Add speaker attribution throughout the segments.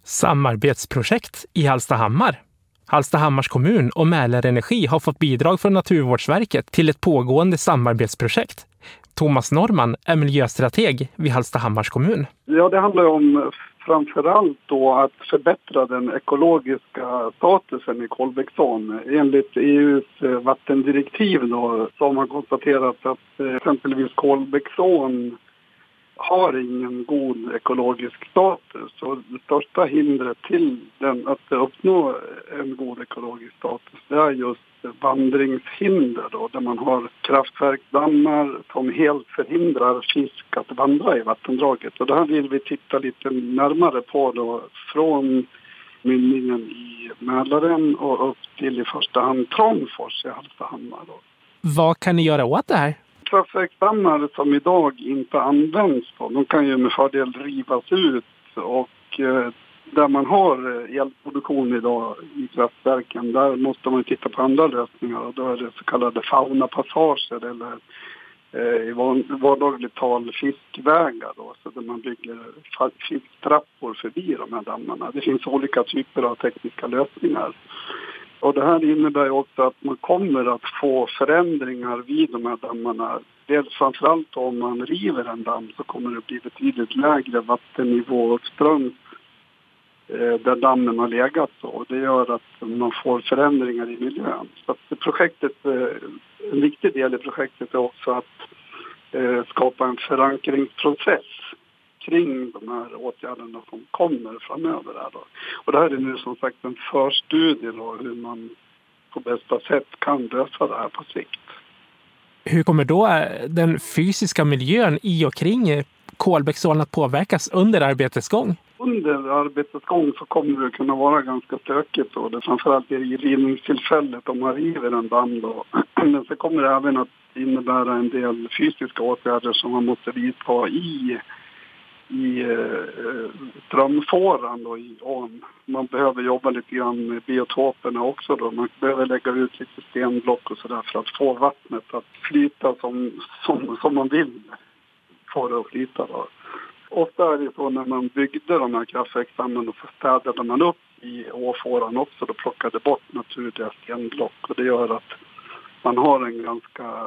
Speaker 1: Samarbetsprojekt i Hallstahammar. Hallstahammars kommun och Mälarenergi har fått bidrag från Naturvårdsverket till ett pågående samarbetsprojekt. Thomas Norman är miljöstrateg vid Hallstahammars kommun.
Speaker 2: Ja, det handlar om framförallt då att förbättra den ekologiska statusen i Kolbäcksån. Enligt EUs vattendirektiv då, så har man konstaterat att exempelvis Kolbäcksån har ingen god ekologisk status. Så det största hindret till den att uppnå en god ekologisk status, det är just vandringshinder då, där man har kraftverksdammar som helt förhindrar fisk att vandra i vattendraget. Och det här vill vi titta lite närmare på då, från mynningen i Mälaren och upp till i första hand Trångfors i Hallstahammar då.
Speaker 1: Vad kan ni göra åt det här?
Speaker 2: Kraftverksdammar som idag inte används då, de kan ju med fördel rivas ut, och där man har elproduktion idag i kraftverken, där måste man titta på andra lösningar, och då är det så kallade faunapassager eller i vardagligt tal fiskvägar då, så där man bygger fisktrappor förbi de här dammarna. Det finns olika typer av tekniska lösningar. Och det här innebär också att man kommer att få förändringar vid de här dammarna. Dels framförallt om man river en damm så kommer det bli betydligt lägre vattennivå uppströms där dammen har legat. Och det gör att man får förändringar i miljön. Så att projektet, en viktig del i projektet är också att skapa en förankringsprocess kring de här åtgärderna som kommer framöver här då. Och det här är nu som sagt en förstudie då, hur man på bästa sätt kan lösa det här på sikt.
Speaker 1: Hur kommer då den fysiska miljön i och kring Kolbäcksån att påverkas under arbetets gång?
Speaker 2: Under arbetets gång så kommer det kunna vara ganska stökigt då. Det är framförallt i rivningstillfället om man river en damm då. Men så kommer det även att innebära en del fysiska åtgärder som man måste vidta i strömfåran då i ån. Man behöver jobba lite grann med biotoperna också då. Man behöver lägga ut lite stenblock och sådär för att få vattnet att flyta som man vill få det att flyta då. Ofta är det så när man byggde de här kraftverksdammarna så städade man upp i åfåran också. Då plockade bort naturliga stenblock, och det gör att man har en ganska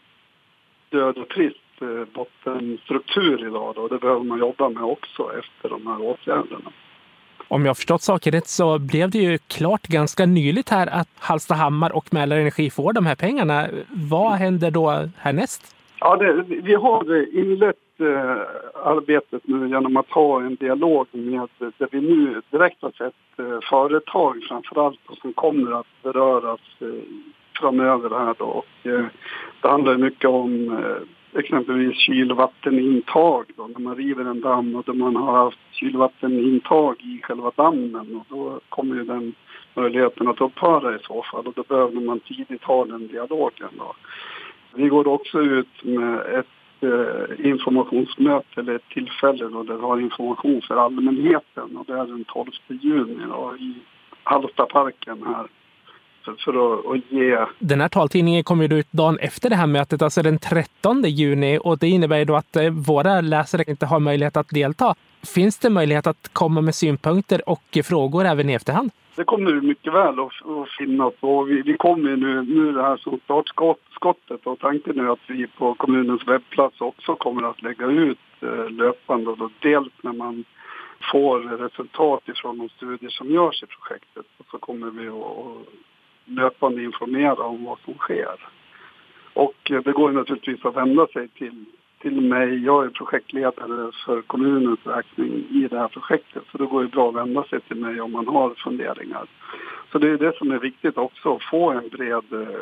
Speaker 2: död och trist bottenstruktur idag då. Det behöver man jobba med också efter de här åtgärderna.
Speaker 1: Om jag har förstått saker rätt så blev det ju klart ganska nyligt här att Hallstahammar och Mälarenergi får de här pengarna. Vad händer då härnäst?
Speaker 2: Ja, vi har inlett arbetet nu genom att ha en dialog med där vi nu direkt har sett företag framförallt som kommer att beröras framöver här då. Och det handlar mycket om exempelvis kylvattenintag då, när man river en damm och där man har haft kylvattenintag i själva dammen, och då kommer ju den möjligheten att upphöra i så fall, och då behöver man tidigt ha den dialogen då. Vi går också ut med ett informationsmöte eller ett tillfälle då där vi har information för allmänheten, och det är den 12 juni då, i Hallstaparken här. För att ge...
Speaker 1: Den här taltidningen kommer ju ut dagen efter det här mötet, alltså den 13 juni, och det innebär ju då att våra läsare inte har möjlighet att delta. Finns det möjlighet att komma med synpunkter och frågor även i efterhand?
Speaker 2: Det kommer mycket väl att finnas, och vi kommer nu det här som startskottet, och tanken är att vi på kommunens webbplats också kommer att lägga ut löpande då, dels när man får resultat ifrån de studier som görs i projektet, och så kommer vi att löpande informera om vad som sker. Och det går naturligtvis att vända sig till mig. Jag är projektledare för kommunens räkning i det här projektet, så det går ju bra att vända sig till mig om man har funderingar. Så det är det som är viktigt också, att få en bred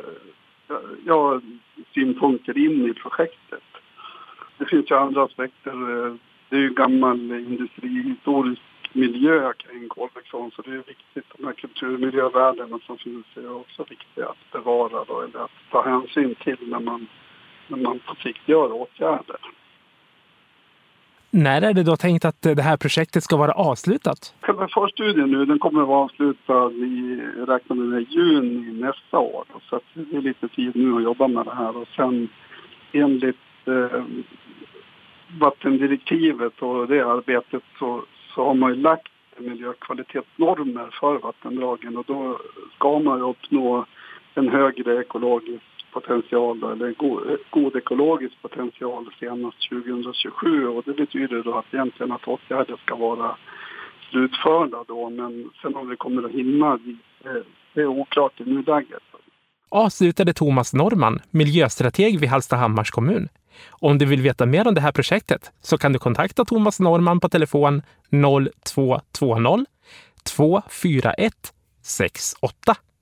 Speaker 2: synpunkter in i projektet. Det finns ju andra aspekter. Det är ju gammal industrihistorisk miljö kring Kolbäcksån, så det är viktigt. De här kulturmiljövärdena som finns är också viktiga att bevara då, eller att ta hänsyn till när man på sikt gör åtgärder.
Speaker 1: När är det då tänkt att det här projektet ska vara avslutat?
Speaker 2: Själva förstudien nu, den kommer att vara avslutad räknar med juni nästa år. Så att det är lite tid nu att jobba med det här, och sen enligt vattendirektivet och det arbetet så har man ju lagt miljökvalitetsnormer för vattendragen, och då ska man ju uppnå en högre ekologisk potential eller god ekologisk potential senast 2027, och det betyder då att egentligen att åtgärder ska vara slutförda då, men sen om vi kommer att hinna, det är oklart i nuläget.
Speaker 1: Avslutade Thomas Norrman, miljöstrateg vid Hallstahammars kommun. Om du vill veta mer om det här projektet så kan du kontakta Thomas Norrman på telefon 0220 241 68.